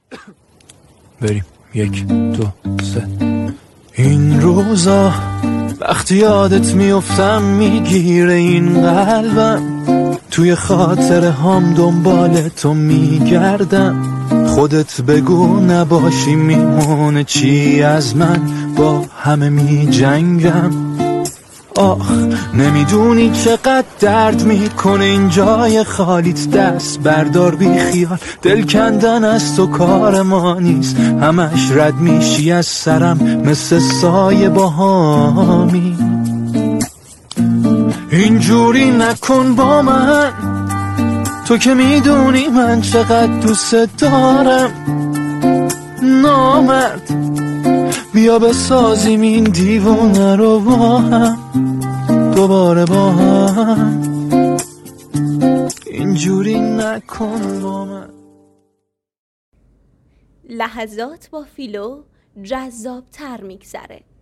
بریم 1 2 3. این روزا وقتی یادت میافتم میگیره این قلبم، توی خاطره هم دنبال تو میگردم. خودت بگو نباشی میمونه چی از من، با همه میجنگم. آخ نمیدونی چقدر درد میکنه این جای خالیت، دست بردار بی خیال، دل کندن از تو کار ما نیست. همش رد میشی از سرم مثل سایه باهامی. اینجوری نکن با من، تو که میدونی من چقدر دوست دارم. نامرد بیا بسازیم این دیوونه رو با هم، دوباره با هم. اینجوری نکن با من. لحظات با فیلو جذاب تر میگذره.